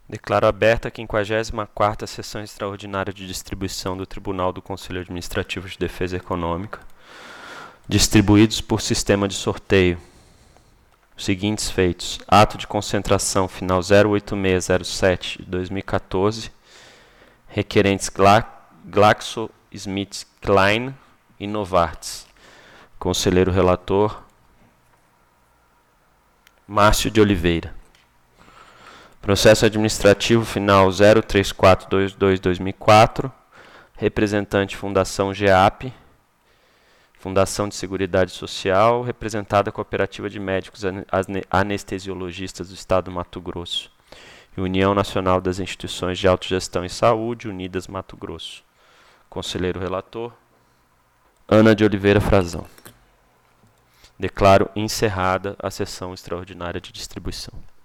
Declaro aberta a 54ª Sessão Extraordinária de Distribuição do Tribunal do Conselho Administrativo de Defesa Econômica, distribuídos por sistema de sorteio. Os seguintes feitos: ato de concentração final 08607/2014, requerentes GlaxoSmithKline e Novartis. Conselheiro relator, Márcio de Oliveira. Processo administrativo final 03422/2004, representante Fundação GEAP, Fundação de Seguridade Social, representada Cooperativa de Médicos Anestesiologistas do Estado do Mato Grosso e União Nacional das Instituições de Autogestão e Saúde, Unidas Mato Grosso. Conselheiro relator, Ana de Oliveira Frazão. Declaro encerrada a sessão extraordinária de distribuição.